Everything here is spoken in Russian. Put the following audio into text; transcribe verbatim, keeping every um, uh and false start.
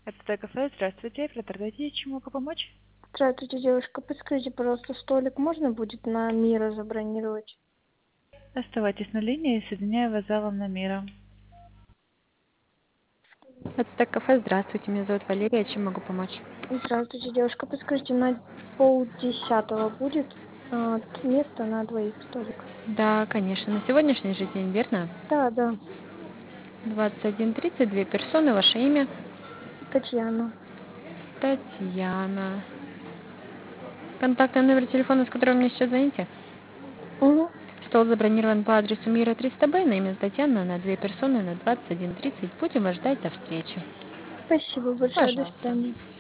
Это кафе. Здравствуйте. Продайте, чем могу помочь? Здравствуйте, девушка. Подскажите, пожалуйста, столик можно будет на Мира забронировать? Оставайтесь на линии, соединяю вас с залом на Мира. Это кафе. Здравствуйте. Меня зовут Валерия. Чем могу помочь? Здравствуйте, девушка. Подскажите, на полдесятого будет а, место на двоих столик? Да, конечно. На сегодняшний же день, верно? Да, да. двадцать один тридцать, две персоны. Ваше имя? Татьяна. Татьяна. Контактный номер телефона, с которым мне сейчас звоните? Угу. Стол забронирован по адресу Мира триста Б, на имя Татьяна, на две персоны, на двадцать один тридцать. Будем вас ждать до встречи. Спасибо большое. До Пожалуйста. свидания.